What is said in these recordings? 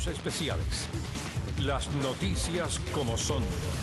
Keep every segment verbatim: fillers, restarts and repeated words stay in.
especiales. Las noticias como son.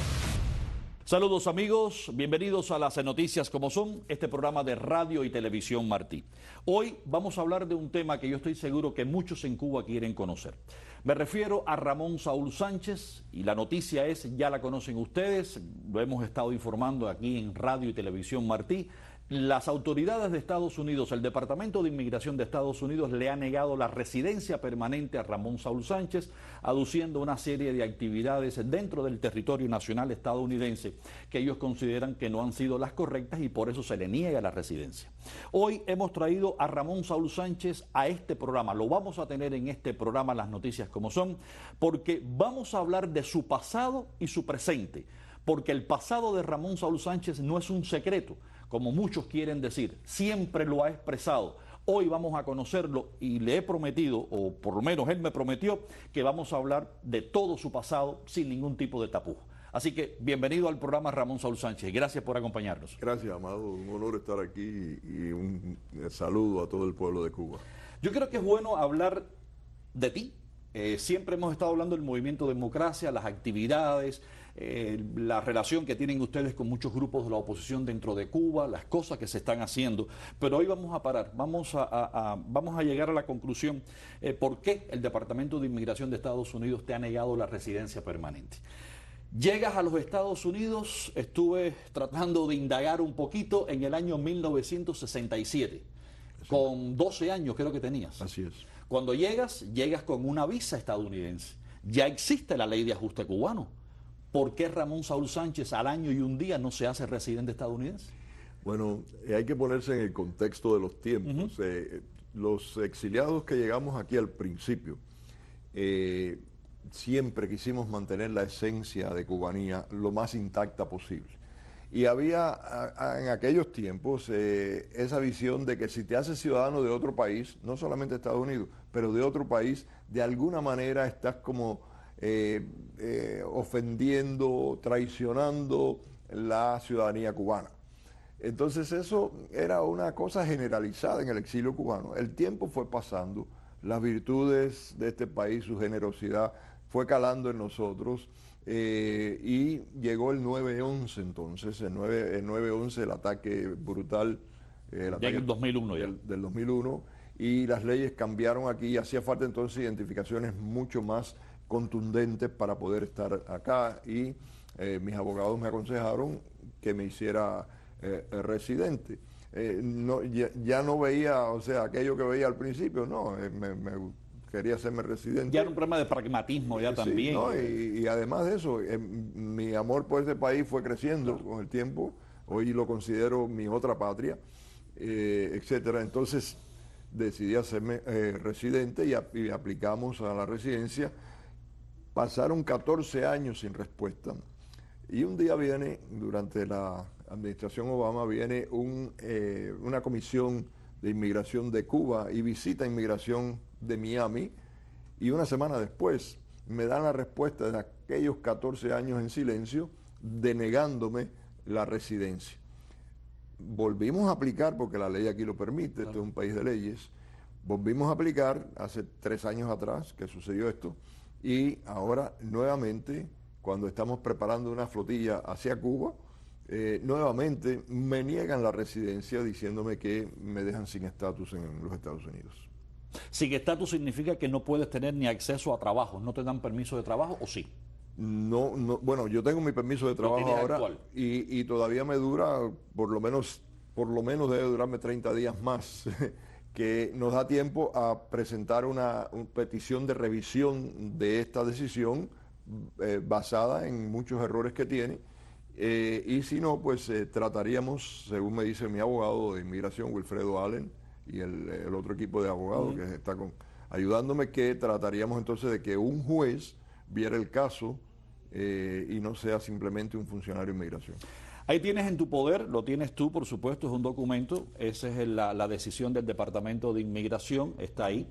Saludos amigos, bienvenidos a las noticias como son, este programa de radio y televisión Martí. Hoy vamos a hablar de un tema que yo estoy seguro que muchos en Cuba quieren conocer. Me refiero a Ramón Saúl Sánchez y la noticia es, ya la conocen ustedes, lo hemos estado informando aquí en radio y televisión Martí. Las autoridades de Estados Unidos, el Departamento de Inmigración de Estados Unidos le ha negado la residencia permanente a Ramón Saúl Sánchez, aduciendo una serie de actividades dentro del territorio nacional estadounidense que ellos consideran que no han sido las correctas y por eso se le niega la residencia. Hoy hemos traído a Ramón Saúl Sánchez a este programa, lo vamos a tener en este programa Las Noticias Como Son, porque vamos a hablar de su pasado y su presente, porque el pasado de Ramón Saúl Sánchez no es un secreto, como muchos quieren decir, siempre lo ha expresado. Hoy vamos a conocerlo y le he prometido, o por lo menos él me prometió, que vamos a hablar de todo su pasado sin ningún tipo de tapujo. Así que bienvenido al programa Ramón Saúl Sánchez. Gracias por acompañarnos. Gracias, Amado. Un honor estar aquí y un saludo a todo el pueblo de Cuba. Yo creo que es bueno hablar de ti. Eh, siempre hemos estado hablando del movimiento Democracia, las actividades, eh, la relación que tienen ustedes con muchos grupos de la oposición dentro de Cuba, las cosas que se están haciendo. Pero hoy vamos a parar, vamos a, a, a, vamos a llegar a la conclusión eh, por qué el Departamento de Inmigración de Estados Unidos te ha negado la residencia permanente. Llegas a los Estados Unidos, estuve tratando de indagar un poquito en el año mil novecientos sesenta y siete, sí. Con doce años creo que tenías. Así es. Cuando llegas, llegas con una visa estadounidense. Ya existe la ley de ajuste cubano. ¿Por qué Ramón Saúl Sánchez al año y un día no se hace residente estadounidense? Bueno, eh, hay que ponerse en el contexto de los tiempos. Uh-huh. eh, los exiliados que llegamos aquí al principio, eh, siempre quisimos mantener la esencia de cubanía lo más intacta posible. Y había a, a, en aquellos tiempos eh, esa visión de que si te haces ciudadano de otro país, no solamente Estados Unidos, pero de otro país, de alguna manera estás como eh, eh, ofendiendo, traicionando la ciudadanía cubana. Entonces eso era una cosa generalizada en el exilio cubano. El tiempo fue pasando, las virtudes de este país, su generosidad, fue calando en nosotros. Eh, y llegó el nueve once entonces, el nueve once, el ataque brutal eh, el ataque en el dos mil uno ya. Del, del dos mil uno, y las leyes cambiaron aquí y hacía falta entonces identificaciones mucho más contundentes para poder estar acá y eh, mis abogados me aconsejaron que me hiciera eh, residente. Eh, no, ya, ya no veía, o sea, aquello que veía al principio, no, eh, me, me quería hacerme residente. Ya era un problema de pragmatismo ya sí, también. ¿no? y, y además de eso, eh, mi amor por este país fue creciendo claro. con el tiempo. Hoy lo considero mi otra patria, eh, etcétera. Entonces decidí hacerme eh, residente y, a, y aplicamos a la residencia. Pasaron catorce años sin respuesta. Y un día viene, durante la administración Obama, viene un, eh, una comisión de inmigración de Cuba y visita inmigración de Miami, y una semana después me dan la respuesta de aquellos catorce años en silencio, denegándome la residencia. Volvimos a aplicar, porque la ley aquí lo permite, claro. Esto es un país de leyes, volvimos a aplicar hace tres años atrás que sucedió esto, y ahora nuevamente, cuando estamos preparando una flotilla hacia Cuba, Eh, nuevamente me niegan la residencia diciéndome que me dejan sin estatus en los Estados Unidos. Sin estatus significa que no puedes tener ni acceso a trabajo, ¿no te dan permiso de trabajo o sí? No, no, bueno, yo tengo mi permiso de trabajo ahora y, y todavía me dura, por lo menos, por lo menos debe durarme treinta días más, que nos da tiempo a presentar una, una petición de revisión de esta decisión eh, basada en muchos errores que tiene. Eh, y si no, pues eh, trataríamos, según me dice mi abogado de inmigración, Wilfredo Allen, y el, el otro equipo de abogados uh-huh. que está con, ayudándome, que trataríamos entonces de que un juez viera el caso eh, y no sea simplemente un funcionario de inmigración. Ahí tienes en tu poder, lo tienes tú, por supuesto, es un documento, esa es la, la decisión del Departamento de Inmigración, está ahí.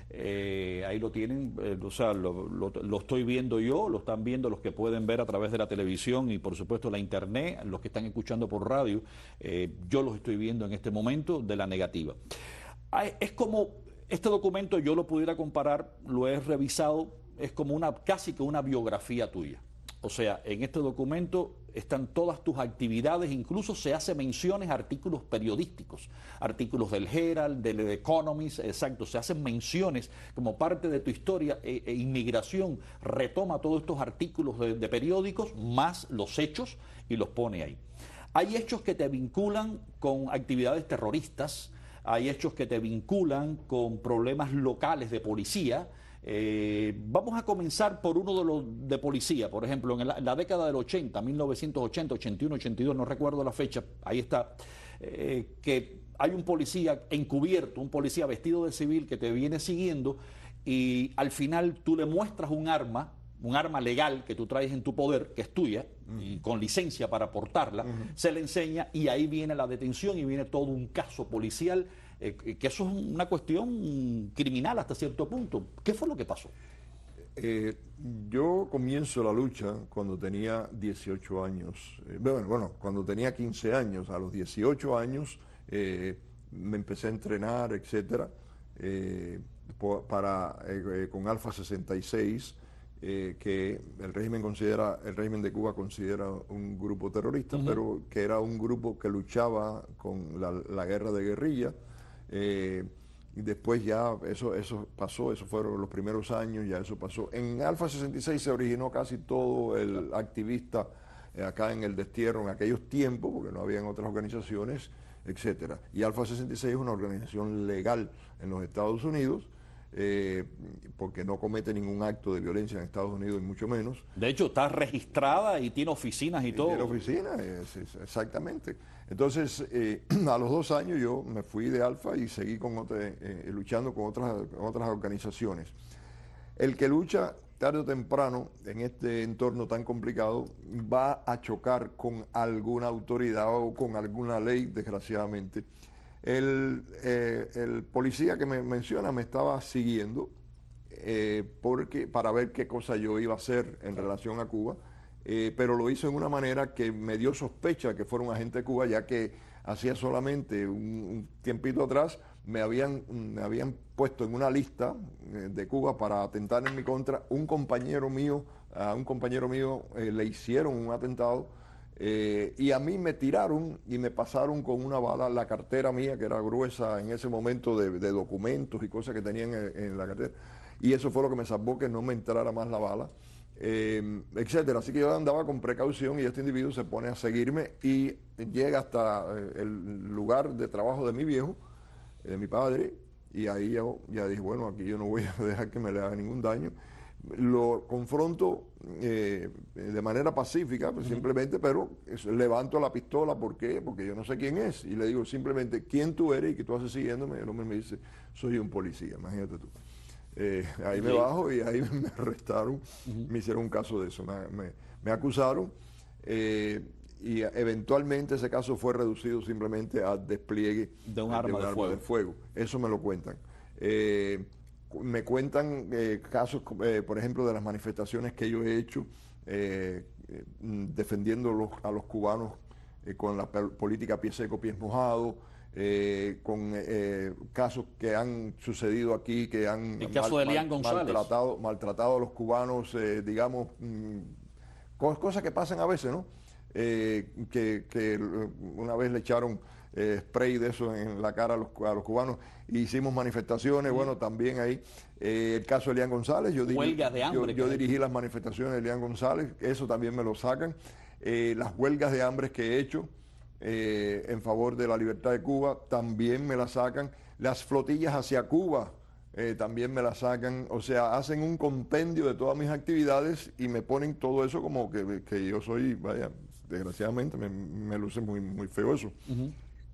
Eh, ahí lo tienen, eh, o sea, lo, lo, lo estoy viendo yo, lo están viendo los que pueden ver a través de la televisión y por supuesto la internet, los que están escuchando por radio, eh, yo los estoy viendo en este momento de la negativa. Es como, este documento yo lo pudiera comparar, lo he revisado es como una, casi que una biografía tuya. O sea, en este documento están todas tus actividades, incluso se hace menciones a artículos periodísticos, artículos del Herald, del Economist, exacto, se hacen menciones como parte de tu historia. E, e Inmigración retoma todos estos artículos de, de periódicos, más los hechos, y los pone ahí. Hay hechos que te vinculan con actividades terroristas, hay hechos que te vinculan con problemas locales de policía. Eh, vamos a comenzar por uno de los de policía, por ejemplo, en la, en la década del ochenta, mil novecientos ochenta, ochenta y uno, ochenta y dos, no recuerdo la fecha, ahí está, eh, que hay un policía encubierto, un policía vestido de civil que te viene siguiendo y al final tú le muestras un arma, un arma legal que tú traes en tu poder, que es tuya, uh-huh. y con licencia para portarla, uh-huh. se le enseña y ahí viene la detención y viene todo un caso policial. Eh, que eso es una cuestión criminal hasta cierto punto. ¿Qué fue lo que pasó? Eh, yo comienzo la lucha cuando tenía dieciocho años. Eh, bueno, bueno, cuando tenía quince años. A los dieciocho años eh, me empecé a entrenar, etcétera, eh, para, eh, con Alfa sesenta y seis, eh, que el régimen considera, el régimen de Cuba considera un grupo terrorista, uh-huh. pero que era un grupo que luchaba con la, la guerra de guerrilla. Eh, y después ya eso, eso pasó, eso fueron los primeros años, ya eso pasó. En Alfa sesenta y seis se originó casi todo el activista eh, acá en el destierro en aquellos tiempos, porque no habían otras organizaciones, etcétera. Y Alfa sesenta y seis es una organización legal en los Estados Unidos, eh, porque no comete ningún acto de violencia en Estados Unidos, y mucho menos. De hecho, está registrada y tiene oficinas y, y todo. Tiene oficinas, es, es, exactamente. Entonces, eh, a los dos años yo me fui de Alfa y seguí con otra, eh, luchando con otras, con otras organizaciones. El que lucha tarde o temprano en este entorno tan complicado va a chocar con alguna autoridad o con alguna ley, desgraciadamente. El, eh, el policía que me menciona me estaba siguiendo eh, porque, para ver qué cosa yo iba a hacer en relación a Cuba. Eh, pero lo hizo en una manera que me dio sospecha que fuera un agente de Cuba, ya que hacía solamente un, un tiempito atrás me habían, me habían puesto en una lista eh, de Cuba para atentar en mi contra. Un compañero mío, a un compañero mío eh, le hicieron un atentado eh, y a mí me tiraron y me pasaron con una bala la cartera mía, que era gruesa en ese momento, de, de documentos y cosas que tenían en, en la cartera, y eso fue lo que me salvó que no me entrara más la bala. Eh, etcétera. Así que yo andaba con precaución y este individuo se pone a seguirme y llega hasta eh, el lugar de trabajo de mi viejo, de mi padre, y ahí yo ya dije, bueno, aquí yo no voy a dejar que me le haga ningún daño. Lo confronto eh, de manera pacífica, pues, uh-huh. simplemente, pero levanto la pistola. ¿Por qué? Porque yo no sé quién es, y le digo simplemente, ¿quién tú eres y qué tú haces siguiéndome? Y el hombre me dice, soy un policía, imagínate tú. Eh, ahí me bajo y ahí me arrestaron, uh-huh. me hicieron un caso de eso, me, me, me acusaron eh, y eventualmente ese caso fue reducido simplemente a despliegue de un arma, de, un de, arma fuego. de fuego. Eso me lo cuentan. Eh, me cuentan eh, casos, eh, por ejemplo, de las manifestaciones que yo he hecho eh, eh, defendiendo los, a los cubanos eh, con la política pie seco, pies mojados. Eh, con eh, casos que han sucedido aquí, que han el caso mal, de Elian González. maltratado, maltratado a los cubanos, eh, digamos, mmm, cosas que pasan a veces, ¿no? Eh, que, que una vez le echaron eh, spray de eso en la cara a los, a los cubanos, e hicimos manifestaciones, sí. Bueno, también ahí, eh, el caso de Elian González, yo, huelgas de hambre, yo, yo dirigí las manifestaciones de Elian González, eso también me lo sacan, eh, las huelgas de hambre que he hecho, Eh, en favor de la libertad de Cuba, también me la sacan. Las flotillas hacia Cuba eh, también me la sacan. O sea, hacen un compendio de todas mis actividades y me ponen todo eso como que, que yo soy, vaya, desgraciadamente me, me luce muy, muy feo eso. Uh-huh.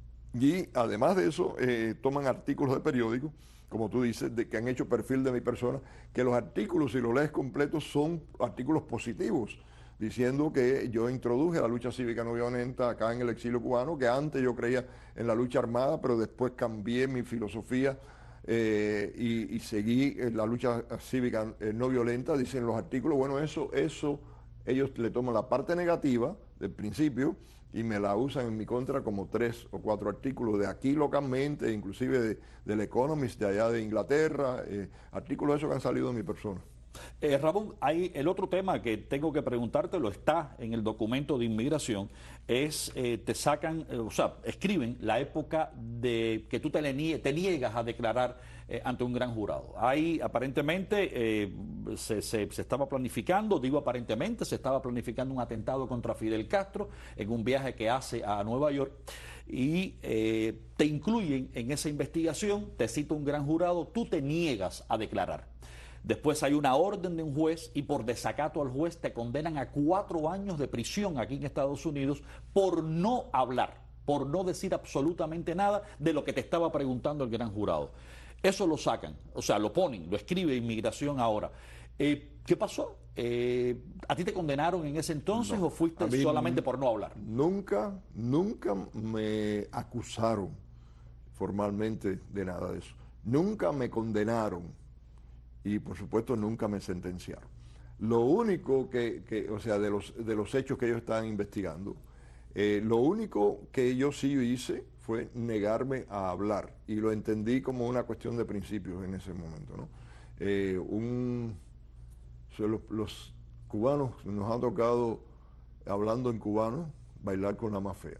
Y además de eso, eh, toman artículos de periódicos, como tú dices, de que han hecho perfil de mi persona, que los artículos, si los lees completos, son artículos positivos, diciendo que yo introduje la lucha cívica no violenta acá en el exilio cubano, que antes yo creía en la lucha armada, pero después cambié mi filosofía eh, y, y seguí en la lucha cívica eh, no violenta, dicen los artículos. Bueno, eso, eso, ellos le toman la parte negativa del principio y me la usan en mi contra como tres o cuatro artículos de aquí localmente, inclusive de, del Economist de allá de Inglaterra, eh, artículos esos que han salido de mi persona. Eh, Ramón, hay el otro tema que tengo que preguntarte, lo está en el documento de inmigración, es, eh, te sacan, eh, o sea, escriben la época de que tú te, le nie te niegas a declarar eh, ante un gran jurado. Ahí aparentemente eh, se, se, se estaba planificando, digo aparentemente, se estaba planificando un atentado contra Fidel Castro en un viaje que hace a Nueva York y eh, te incluyen en esa investigación, te cita un gran jurado, tú te niegas a declarar. Después hay una orden de un juez y por desacato al juez te condenan a cuatro años de prisión aquí en Estados Unidos por no hablar, por no decir absolutamente nada de lo que te estaba preguntando el gran jurado. Eso lo sacan, o sea, lo ponen, lo escribe Inmigración ahora. Eh, ¿Qué pasó? Eh, ¿A ti te condenaron en ese entonces No, o fuiste solamente por no hablar? Nunca, nunca me acusaron formalmente de nada de eso. Nunca me condenaron. Y por supuesto nunca me sentenciaron. Lo único que, que o sea, de los, de los hechos que ellos estaban investigando, eh, lo único que yo sí hice fue negarme a hablar. Y lo entendí como una cuestión de principios en ese momento, ¿no? Eh, un, o sea, los, los cubanos nos han tocado, hablando en cubano, bailar con la más fea.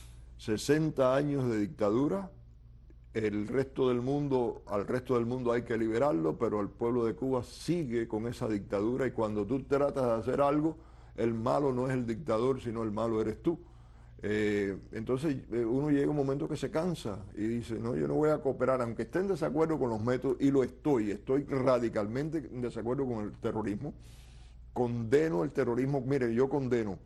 sesenta años de dictadura. El resto del mundo, al resto del mundo hay que liberarlo, pero el pueblo de Cuba sigue con esa dictadura y cuando tú tratas de hacer algo, el malo no es el dictador, sino el malo eres tú. Eh, entonces eh, uno llega a un momento que se cansa y dice, no, yo no voy a cooperar, aunque esté en desacuerdo con los métodos, y lo estoy, estoy radicalmente en desacuerdo con el terrorismo, condeno el terrorismo, mire, yo condeno.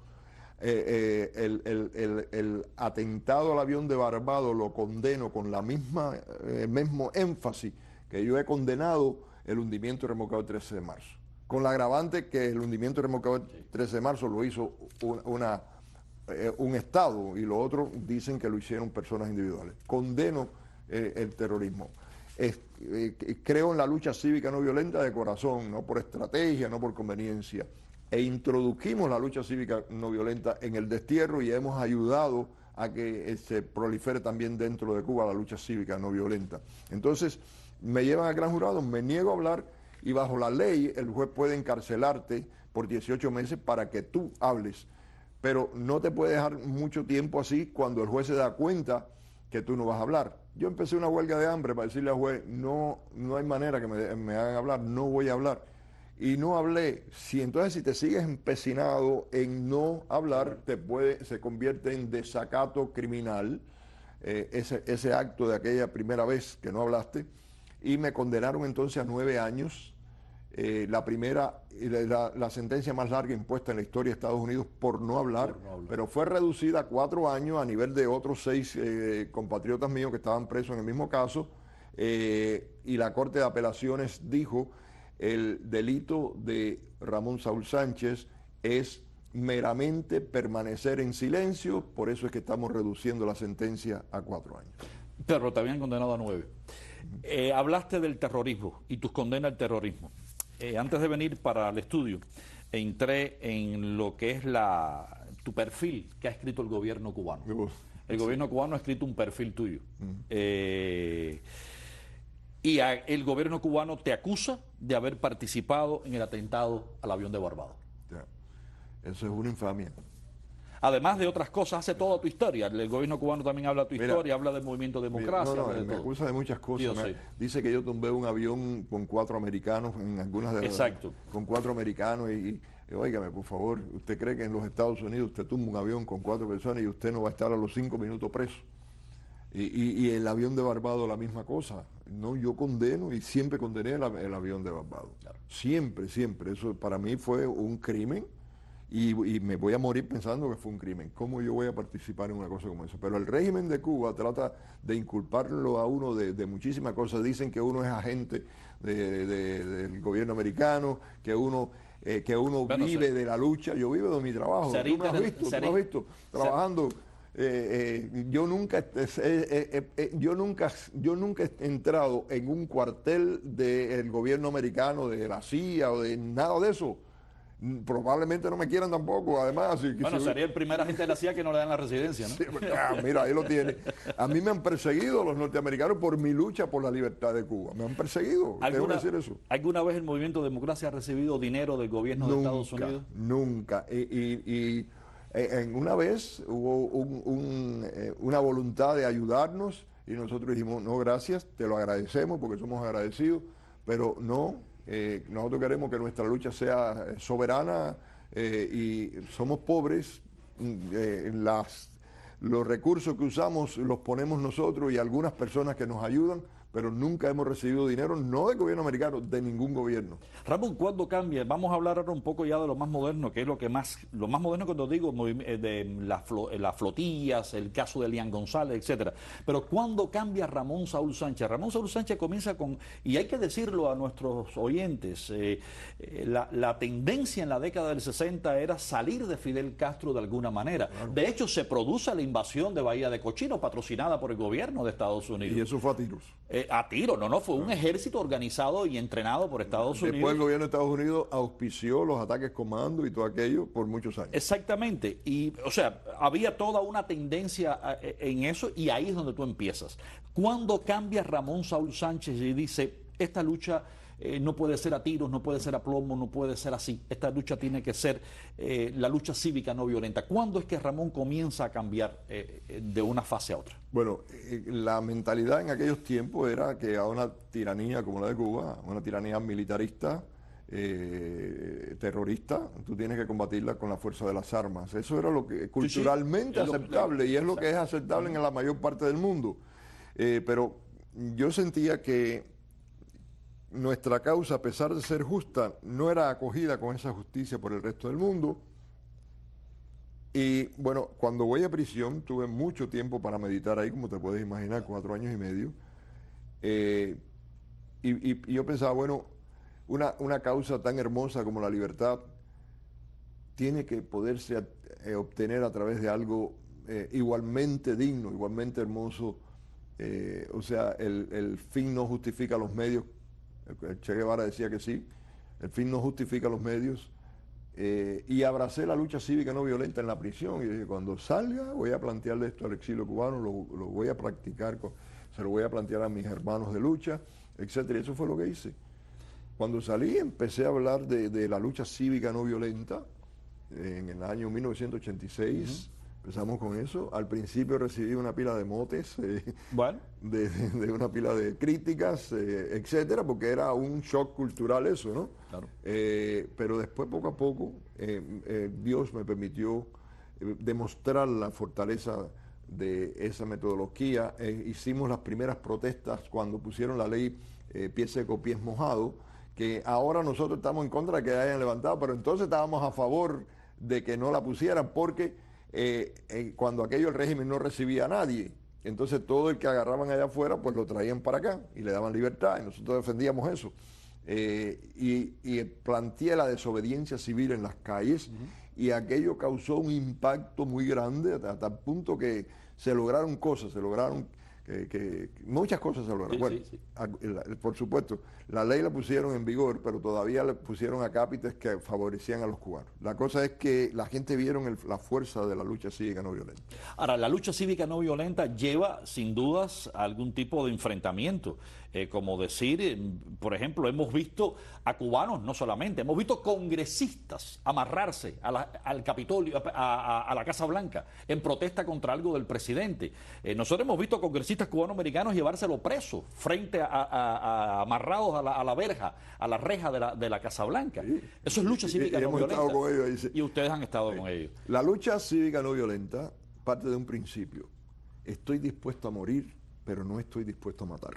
Eh, eh, el, el, el, el atentado al avión de Barbados lo condeno con la misma eh, mismo énfasis que yo he condenado el hundimiento remolcado el trece de marzo, con la agravante que el hundimiento remolcado el trece de marzo lo hizo una, una, eh, un Estado y lo otro dicen que lo hicieron personas individuales. Condeno eh, el terrorismo. Es, eh, creo en la lucha cívica no violenta de corazón, no por estrategia, no por conveniencia. E introdujimos la lucha cívica no violenta en el destierro y hemos ayudado a que se prolifere también dentro de Cuba la lucha cívica no violenta. Entonces, me llevan al gran jurado, me niego a hablar y bajo la ley el juez puede encarcelarte por dieciocho meses para que tú hables, pero no te puede dejar mucho tiempo así cuando el juez se da cuenta que tú no vas a hablar. Yo empecé una huelga de hambre para decirle al juez, no, no hay manera que me, me hagan hablar, no voy a hablar. Y no hablé. Si entonces si te sigues empecinado en no hablar, te puede, se convierte en desacato criminal, eh, ese, ese acto de aquella primera vez que no hablaste, y me condenaron entonces a nueve años, eh, la primera, la, la sentencia más larga impuesta en la historia de Estados Unidos por no hablar, por no hablar. Pero fue reducida a cuatro años a nivel de otros seis eh, compatriotas míos que estaban presos en el mismo caso, eh, y la Corte de Apelaciones dijo el delito de Ramón Saúl Sánchez es meramente permanecer en silencio, por eso es que estamos reduciendo la sentencia a cuatro años. Pero te habían condenado a nueve. Eh, hablaste del terrorismo y tus condenas al terrorismo. Eh, antes de venir para el estudio, entré en lo que es la tu perfil que ha escrito el gobierno cubano. Uf, el sí. gobierno cubano ha escrito un perfil tuyo. Uh-huh. eh, Y a, el gobierno cubano te acusa de haber participado en el atentado al avión de Barbados. Ya. Eso es una infamia. Además de otras cosas, hace toda tu historia. El gobierno cubano también habla de tu Mira, historia, habla del movimiento democracia. No, no, habla de me todo. acusa de muchas cosas. Sí, Me, sí. dice que yo tumbé un avión con cuatro americanos en algunas de las... Exacto. Con cuatro americanos y, y, óigame, por favor, ¿usted cree que en los Estados Unidos usted tumba un avión con cuatro personas y usted no va a estar a los cinco minutos preso? Y, y, y el avión de Barbados la misma cosa. No, yo condeno y siempre condené el, el avión de Barbados. Claro. Siempre, siempre. Eso para mí fue un crimen y, y me voy a morir pensando que fue un crimen. ¿Cómo yo voy a participar en una cosa como esa? Pero el régimen de Cuba trata de inculparlo a uno de, de muchísimas cosas. Dicen que uno es agente de, de, del gobierno americano, que uno... Eh, que uno bueno, vive se, de la lucha. Yo vivo de mi trabajo. ¿Tú me has visto? ¿Tú me has visto? Trabajando... Eh, eh, yo nunca eh, eh, eh, yo nunca yo nunca he entrado en un cuartel del gobierno americano, de la C I A o de nada de eso. Probablemente no me quieran tampoco, además. Si, bueno, si, sería el primer agente de la C I A que no le dan la residencia, ¿no? Sí, ah, mira, ahí lo tiene. A mí me han perseguido los norteamericanos por mi lucha por la libertad de Cuba. Me han perseguido, tengo que decir eso. ¿Alguna vez el Movimiento Democracia ha recibido dinero del gobierno nunca, de Estados Unidos? Nunca. Y, y, y en una vez hubo un, un, eh, una voluntad de ayudarnos y nosotros dijimos, no, gracias, te lo agradecemos porque somos agradecidos, pero no, eh, nosotros queremos que nuestra lucha sea soberana eh, y somos pobres, eh, las, los recursos que usamos los ponemos nosotros y algunas personas que nos ayudan, pero nunca hemos recibido dinero, no del gobierno americano, de ningún gobierno. Ramón, ¿cuándo cambia? Vamos a hablar ahora un poco ya de lo más moderno, que es lo que más, lo más moderno cuando digo de las, las flotillas, el caso de Elian González, etcétera. Pero ¿cuándo cambia Ramón Saúl Sánchez? Ramón Saúl Sánchez comienza con, y hay que decirlo a nuestros oyentes, eh, eh, la, la tendencia en la década del sesenta era salir de Fidel Castro de alguna manera. Claro. De hecho, se produce la invasión de Bahía de Cochino, patrocinada por el gobierno de Estados Unidos. Y eso fue a tiros. Eh, a tiro, no, no, fue un ejército organizado y entrenado por Estados Después Unidos. Después el gobierno de Estados Unidos auspició los ataques comando y todo aquello por muchos años. Exactamente, y o sea, había toda una tendencia en eso y ahí es donde tú empiezas. ¿Cuándo cambia Ramón Saúl Sánchez y dice, esta lucha eh, no puede ser a tiros, no puede ser a plomo, no puede ser así, esta lucha tiene que ser eh, la lucha cívica no violenta? ¿Cuándo es que Ramón comienza a cambiar eh, de una fase a otra? Bueno, eh, la mentalidad en aquellos tiempos era que a una tiranía como la de Cuba, una tiranía militarista, eh, terrorista, tú tienes que combatirla con la fuerza de las armas. Eso era lo que culturalmente sí, sí, aceptable y es lo que es aceptable en la mayor parte del mundo. Eh, pero yo sentía que nuestra causa, a pesar de ser justa, no era acogida con esa justicia por el resto del mundo. Y bueno, cuando voy a prisión, tuve mucho tiempo para meditar ahí, como te puedes imaginar, cuatro años y medio. Eh, y, y, y yo pensaba, bueno, una, una causa tan hermosa como la libertad tiene que poderse eh, obtener a través de algo eh, igualmente digno, igualmente hermoso. Eh, o sea, el, el fin no justifica los medios. El Che Guevara decía que sí, el fin no justifica los medios. Eh, y abracé la lucha cívica no violenta en la prisión y dije, cuando salga voy a plantearle esto al exilio cubano, lo, lo voy a practicar, con, se lo voy a plantear a mis hermanos de lucha, etcétera. Y eso fue lo que hice. Cuando salí empecé a hablar de, de la lucha cívica no violenta en el año mil novecientos ochenta y seis. Uh-huh. Empezamos con eso. Al principio recibí una pila de motes, eh, bueno. de, de, de una pila de críticas, eh, etcétera, porque era un shock cultural eso, ¿no? Claro. Eh, pero después, poco a poco, eh, eh, Dios me permitió eh, demostrar la fortaleza de esa metodología. Eh, hicimos las primeras protestas cuando pusieron la ley eh, pie seco, pies mojados, que ahora nosotros estamos en contra de que hayan levantado, pero entonces estábamos a favor de que no la pusieran porque Eh, eh, cuando aquello el régimen no recibía a nadie, entonces todo el que agarraban allá afuera pues lo traían para acá y le daban libertad y nosotros defendíamos eso eh, y, y planteé la desobediencia civil en las calles. Uh-huh. Y aquello causó un impacto muy grande hasta el punto que se lograron cosas, se lograron que, que muchas cosas se lograron. Sí, bueno, sí, sí. Por supuesto, la ley la pusieron en vigor, pero todavía le pusieron acápites que favorecían a los cubanos. La cosa es que la gente vieron el, la fuerza de la lucha cívica no violenta. Ahora, la lucha cívica no violenta lleva, sin dudas, a algún tipo de enfrentamiento. Eh, como decir, eh, por ejemplo, hemos visto a cubanos, no solamente, hemos visto congresistas amarrarse a la, al Capitolio, a, a, a la Casa Blanca, en protesta contra algo del presidente. Eh, nosotros hemos visto congresistas cubano-americanos llevárselo preso, frente a, a, a amarrados a la, a la verja, a la reja de la, de la Casa Blanca. Sí. Eso es lucha cívica y, y no violenta. Estado con ellos, dice, y ustedes han estado sí. con ellos. La lucha cívica no violenta parte de un principio. Estoy dispuesto a morir, pero no estoy dispuesto a matar.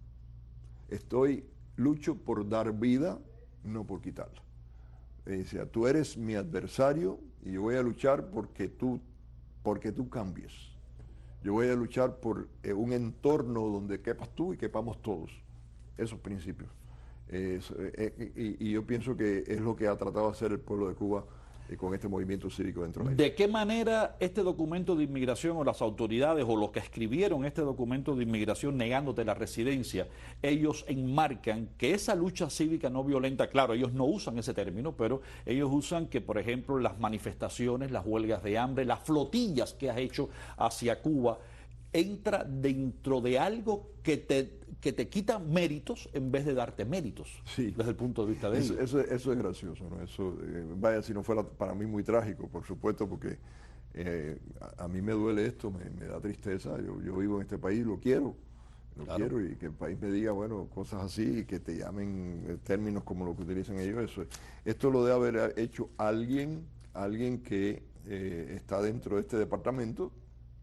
Estoy, lucho por dar vida, no por quitarla. O sea, tú eres mi adversario y yo voy a luchar porque tú, porque tú cambies. Yo voy a luchar por eh, un entorno donde quepas tú y quepamos todos. Esos principios. Eh, eh, y, y yo pienso que es lo que ha tratado de hacer el pueblo de Cuba eh, con este movimiento cívico dentro de la isla. ¿De qué manera este documento de inmigración o las autoridades o los que escribieron este documento de inmigración negándote la residencia, ellos enmarcan que esa lucha cívica no violenta, claro, ellos no usan ese término, pero ellos usan que, por ejemplo, las manifestaciones, las huelgas de hambre, las flotillas que has hecho hacia Cuba, entra dentro de algo que te, que te quita méritos en vez de darte méritos, sí, desde el punto de vista de eso, ellos? eso, eso es gracioso, ¿no? Eso, eh, vaya, si no fuera para mí muy trágico, por supuesto, porque eh, a, a mí me duele esto, me, me da tristeza. Yo, yo vivo en este país, lo quiero, lo Claro. quiero, y que el país me diga, bueno, cosas así, y que te llamen eh, términos como lo que utilizan ellos. Eso, esto lo debe haber hecho alguien, alguien que eh, está dentro de este departamento,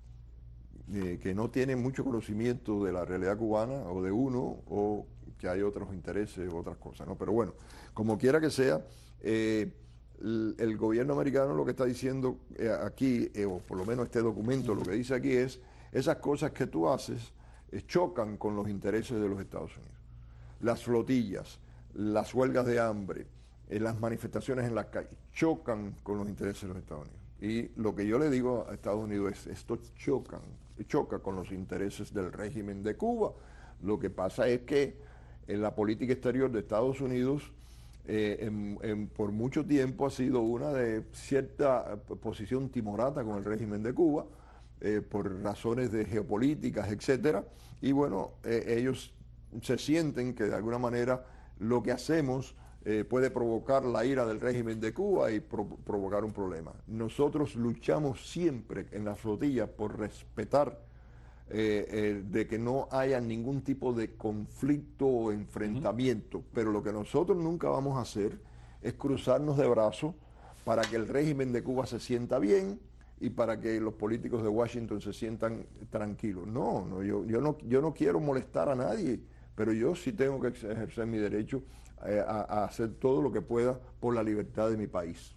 Eh, que no tiene mucho conocimiento de la realidad cubana o de uno, o que hay otros intereses, otras cosas, ¿no? Pero bueno, como quiera que sea, eh, el, el gobierno americano lo que está diciendo eh, aquí, eh, o por lo menos este documento lo que dice aquí es, esas cosas que tú haces eh, chocan con los intereses de los Estados Unidos. Las flotillas, las huelgas de hambre, eh, las manifestaciones en las calles, chocan con los intereses de los Estados Unidos. Y lo que yo le digo a Estados Unidos es, esto chocan, choca con los intereses del régimen de Cuba. Lo que pasa es que en la política exterior de Estados Unidos eh, en, en, por mucho tiempo ha sido una de cierta posición timorata con el régimen de Cuba, eh, por razones de geopolíticas, etcétera. Y bueno, eh, ellos se sienten que de alguna manera lo que hacemos Eh, puede provocar la ira del régimen de Cuba y pro provocar un problema. Nosotros luchamos siempre en la flotilla por respetar eh, eh, de que no haya ningún tipo de conflicto o enfrentamiento, uh-huh. Pero lo que nosotros nunca vamos a hacer es cruzarnos de brazos para que el régimen de Cuba se sienta bien y para que los políticos de Washington se sientan tranquilos. No, no, yo, yo no, yo no quiero molestar a nadie, pero yo sí tengo que ejercer mi derecho A, a hacer todo lo que pueda por la libertad de mi país.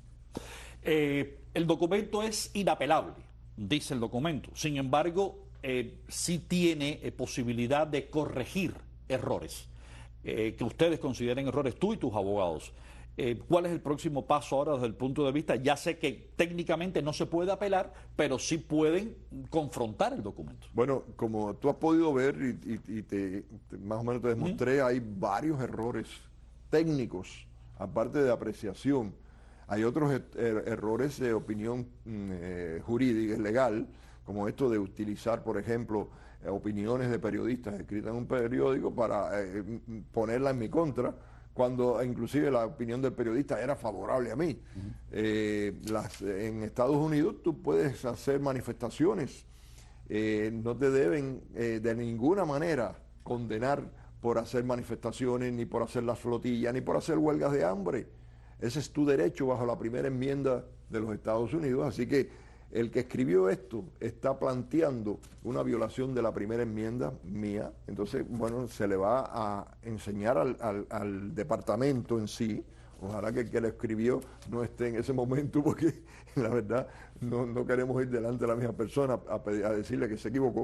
Eh, el documento es inapelable, dice el documento. Sin embargo, eh, sí tiene eh, posibilidad de corregir errores, eh, que ustedes consideren errores, tú y tus abogados. Eh, ¿Cuál es el próximo paso ahora desde el punto de vista? Ya sé que técnicamente no se puede apelar, pero sí pueden confrontar el documento. Bueno, como tú has podido ver y, y, y te, te, más o menos te demostré, uh-huh. Hay varios errores técnicos, aparte de apreciación. Hay otros er errores de opinión eh, jurídica, legal, como esto de utilizar, por ejemplo, eh, opiniones de periodistas escritas en un periódico para eh, ponerla en mi contra, cuando inclusive la opinión del periodista era favorable a mí. Uh-huh. eh, las, en Estados Unidos tú puedes hacer manifestaciones, eh, no te deben eh, de ninguna manera condenar por hacer manifestaciones, ni por hacer las flotillas, ni por hacer huelgas de hambre. Ese es tu derecho bajo la primera enmienda de los Estados Unidos. Así que el que escribió esto está planteando una violación de la primera enmienda mía. Entonces, bueno, se le va a enseñar al, al, al departamento en sí. Ojalá que el que lo escribió no esté en ese momento, porque la verdad no, no queremos ir delante de la misma persona a, pedir, a decirle que se equivocó.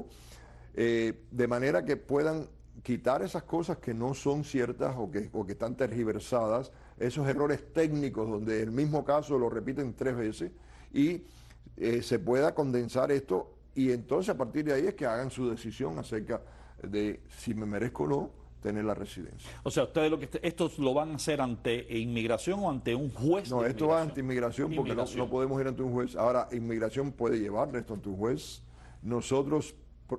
Eh, de manera que puedan quitar esas cosas que no son ciertas o que, o que están tergiversadas, esos errores técnicos donde el mismo caso lo repiten tres veces y eh, se pueda condensar esto, y entonces a partir de ahí es que hagan su decisión acerca de si me merezco o no tener la residencia. O sea, ustedes lo que estos lo van a hacer ante inmigración o ante un juez. No, esto va ante inmigración porque inmigración. No, no podemos ir ante un juez. Ahora, inmigración puede llevar esto ante un juez. Nosotros,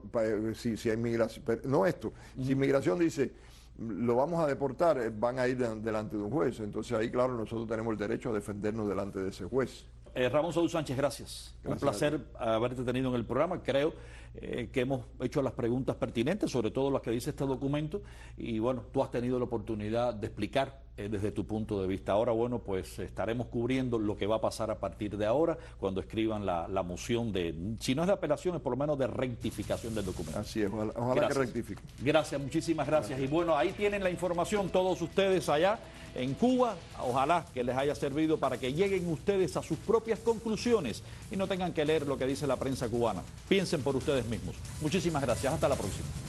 si, si hay inmigración, no esto, uh-huh. Si inmigración dice lo vamos a deportar, van a ir de, delante de un juez. Entonces ahí, claro, nosotros tenemos el derecho a defendernos delante de ese juez. Eh, Ramón Saúl Sánchez, gracias. gracias. Un placer haberte tenido en el programa. Creo eh, que hemos hecho las preguntas pertinentes, sobre todo las que dice este documento, y bueno, tú has tenido la oportunidad de explicar eh, desde tu punto de vista. Ahora, bueno, pues estaremos cubriendo lo que va a pasar a partir de ahora, cuando escriban la, la moción de, si no es de apelación, es por lo menos de rectificación del documento. Así es, ojalá, ojalá que rectifique. Gracias, muchísimas gracias. gracias. Y bueno, ahí tienen la información todos ustedes allá en Cuba. Ojalá que les haya servido para que lleguen ustedes a sus propias conclusiones y no tengan que leer lo que dice la prensa cubana. Piensen por ustedes mismos. Muchísimas gracias. Hasta la próxima.